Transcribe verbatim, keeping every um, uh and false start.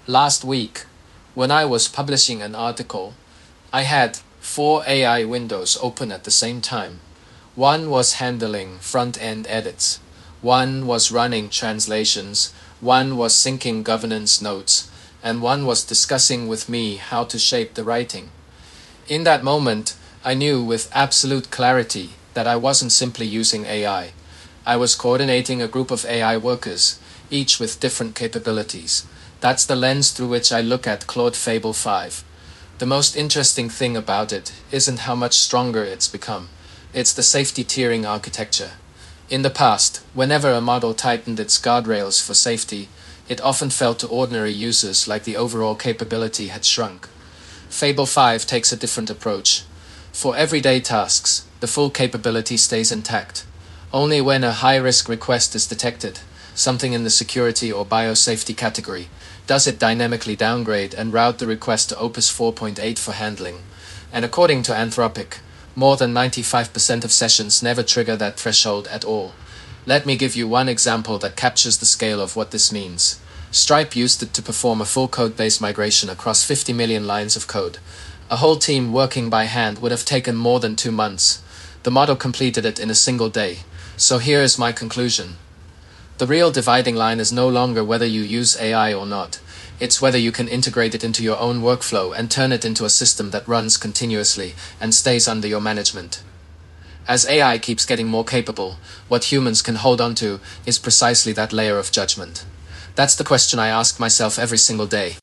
Last week, when I was publishing an article, I had four A I windows open at the same time. One was handling front-end edits, one was running translations, one was syncing governance notes, and one was discussing with me how to shape the writing. In that moment, I knew with absolute clarity that I wasn't simply using A I. I was coordinating a group of A I workers, each with different capabilities. That's the lens through which I look at Claude Fable five. The most interesting thing about it isn't how much stronger it's become. It's the safety tiering architecture. In the past, whenever a model tightened its guardrails for safety, it often felt to ordinary users like the overall capability had shrunk. Fable five takes a different approach. For everyday tasks, the full capability stays intact. Only when a high-risk request is detected, something in the security or biosafety category, does it dynamically downgrade and route the request to Opus four point eight for handling. And according to Anthropic, more than ninety-five percent of sessions never trigger that threshold at all. Let me give you one example that captures the scale of what this means. Stripe used it to perform a full code-based migration across fifty million lines of code. A whole team working by hand would have taken more than two months. The model completed it in a single day. So here is my conclusion. The real dividing line is no longer whether you use A I or not. It's whether you can integrate it into your own workflow and turn it into a system that runs continuously and stays under your management. As A I keeps getting more capable, what humans can hold on to is precisely that layer of judgment. That's the question I ask myself every single day.